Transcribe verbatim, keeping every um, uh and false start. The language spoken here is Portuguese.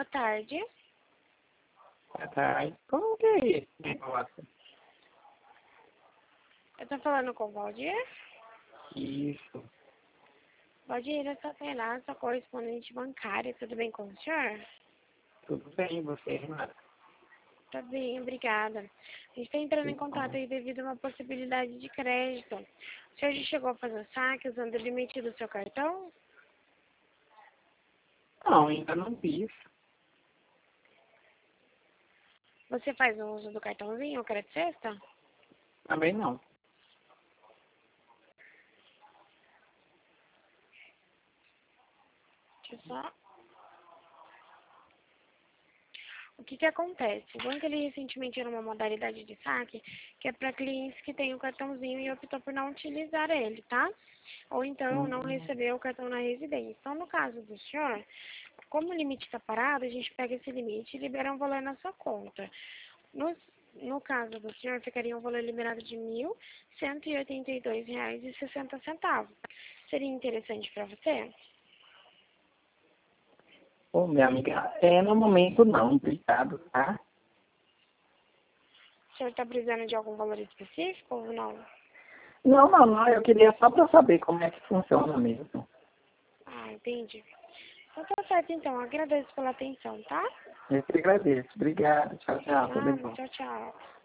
boa tarde. Boa tarde. Como que é esse negócio? Eu tô falando com o Valdir. Isso. Valdir, eu sou Tainá, sou correspondente bancária. Tudo bem com o senhor? Tudo bem, você, Renata? Tá bem, obrigada. A gente tá entrando Que em contato bom. aí devido a uma possibilidade de crédito. O senhor já chegou a fazer o saque usando o limite do seu cartão? Não, ainda não fiz. Você faz o uso do cartãozinho, o crédito sexta? Também não. Deixa eu só... O que que acontece? O banco, ele recentemente era uma modalidade de saque que é para clientes que têm o cartãozinho e optou por não utilizar ele, tá? Ou então não Hum, recebeu o cartão na residência. Então, no caso do senhor, como o limite está parado, a gente pega esse limite e libera um valor na sua conta. No, no caso do senhor, ficaria um valor liberado de mil cento e oitenta e dois reais e sessenta centavos. Seria interessante para você? Ô, minha amiga, é, no momento não, obrigado, tá? O senhor está precisando de algum valor específico ou não? Não, não, não, eu queria só para saber como é que funciona mesmo. Ah, entendi. Então tá certo, então. Agradeço pela atenção, tá? Eu te agradeço. Obrigado, tchau, tchau, tudo Ah, bom. tchau, tchau.